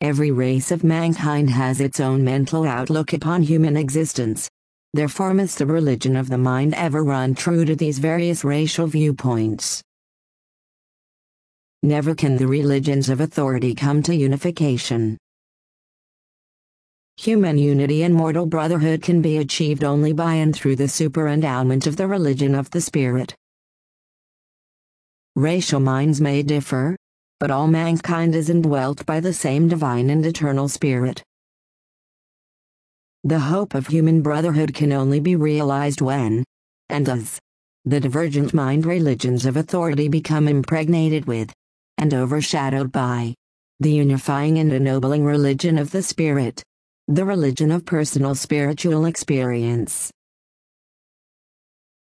Every race of mankind has its own mental outlook upon human existence. Therefore must the religion of the mind ever run true to these various racial viewpoints. Never can the religions of authority come to unification. Human unity and mortal brotherhood can be achieved only by and through the super-endowment of the religion of the Spirit. Racial minds may differ, but all mankind is indwelt by the same divine and eternal Spirit. The hope of human brotherhood can only be realized when, and as, the divergent mind religions of authority become impregnated with, and overshadowed by, the unifying and ennobling religion of the Spirit, the religion of personal spiritual experience.